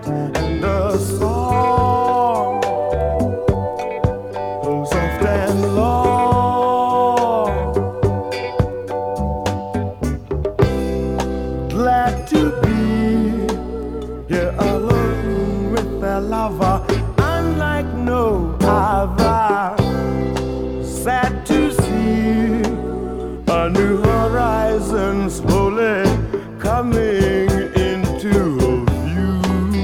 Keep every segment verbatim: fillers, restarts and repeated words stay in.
and a song, soft and long. Glad to be here alone with a lover unlike no other. Sad to see a new horizon slowly coming into view.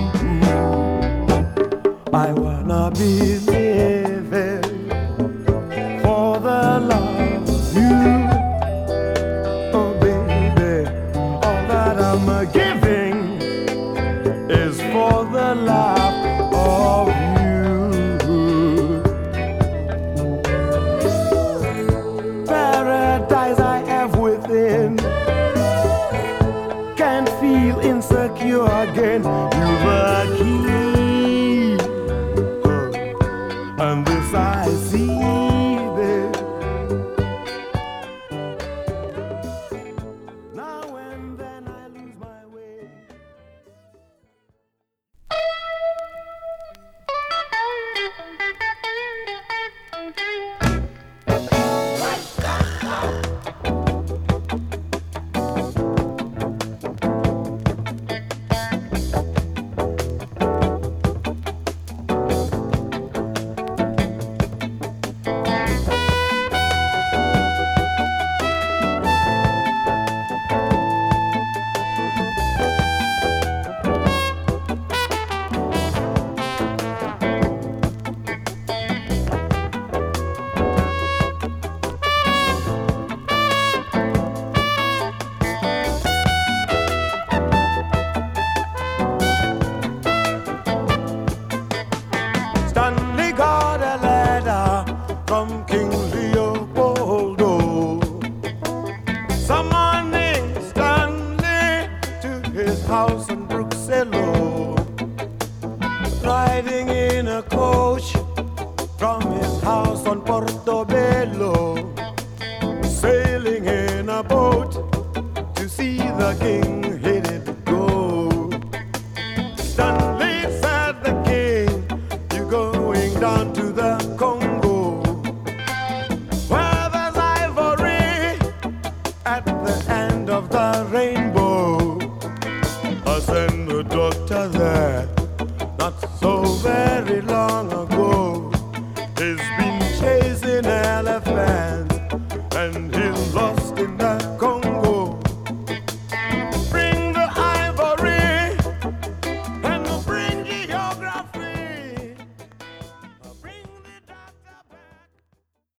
I wanna be living for the love of you. Oh baby, all that I'm giving is for the love of you. Paradise I have within, can't feel insecure again. You're the key, uh, and this I see, babe. Now and then I lose my way. Stanley got a letter from King Leopoldo, summoning Stanley to his house in Bruxelles, riding in a coach from his house on Portobello, sailing in a boat to see the king headed go. Stanley said, the king, you're going down to the Congo, where there's ivory at the end of the rainbow. I sent the doctor there not so very long ago. He's been chasing elephants and he's lost in the